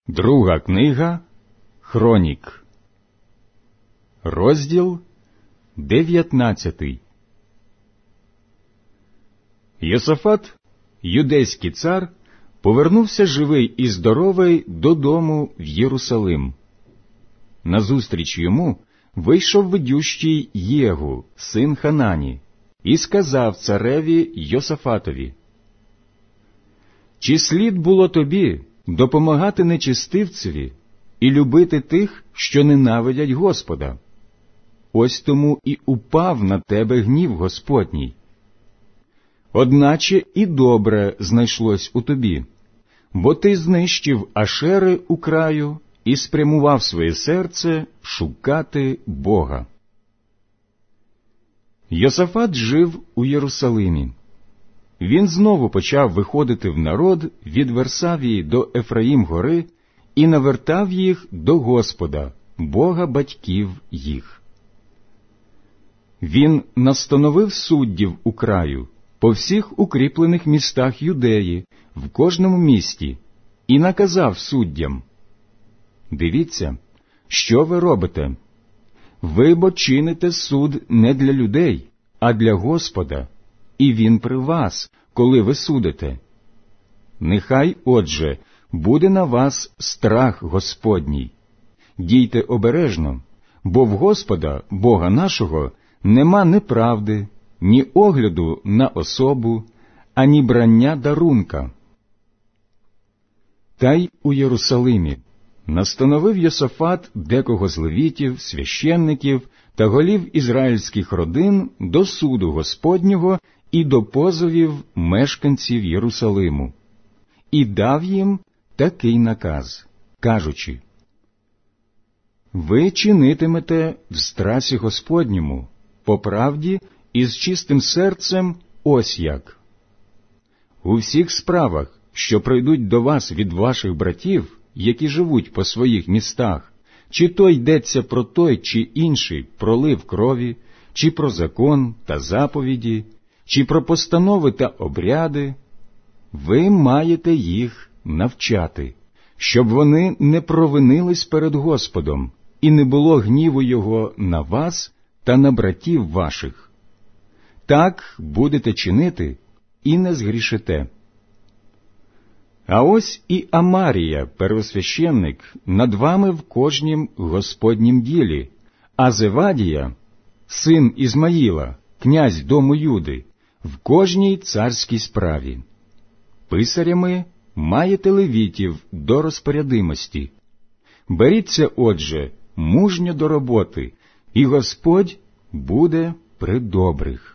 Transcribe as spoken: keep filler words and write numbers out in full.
Друга книга Хронік, розділ дев'ятнадцятий. Йосафат, юдейський цар, повернувся живий і здоровий додому в Єрусалим. Назустріч йому вийшов ведющий Єгу, син Ханані, і сказав цареві Йосафатові: «Чи слід було тобі допомагати нечестивцеві і любити тих, що ненавидять Господа? Ось тому і упав на тебе гнів Господній. Одначе і добре знайшлось у тобі, бо ти знищив Ашери у краю і спрямував своє серце шукати Бога». Йосафат жив у Єрусалимі. Він знову почав виходити в народ від Версавії до Ефраїм-гори і навертав їх до Господа, Бога батьків їх. Він настановив суддів у краю, по всіх укріплених містах Юдеї, в кожному місті, і наказав суддям: «Дивіться, що ви робите? Ви бо чините суд не для людей, а для Господа, і Він при вас, коли ви судите. Нехай, отже, буде на вас страх Господній. Дійте обережно, бо в Господа, Бога нашого, нема неправди, ні огляду на особу, ані брання дарунка». Та й у Єрусалимі настановив Йосафат декого з левітів, священників та голів ізраїльських родин до суду Господнього і до позовів мешканців Єрусалиму, і дав їм такий наказ, кажучи: «Ви чинитимете в страсі Господньому, по правді і з чистим серцем ось як. У всіх справах, що прийдуть до вас від ваших братів, які живуть по своїх містах, чи то йдеться про той чи інший пролив крові, чи про закон та заповіді, чи про постанови та обряди, ви маєте їх навчати, щоб вони не провинились перед Господом, і не було гніву Його на вас та на братів ваших. Так будете чинити і не згрішите. А ось і Амарія, первосвященник, над вами в кожнім Господнім ділі, а Зевадія, син Ізмаїла, князь дому Юди, в кожній царській справі. Писарями маєте левітів до розпорядимості. Беріться, отже, мужньо до роботи, і Господь буде при добрих».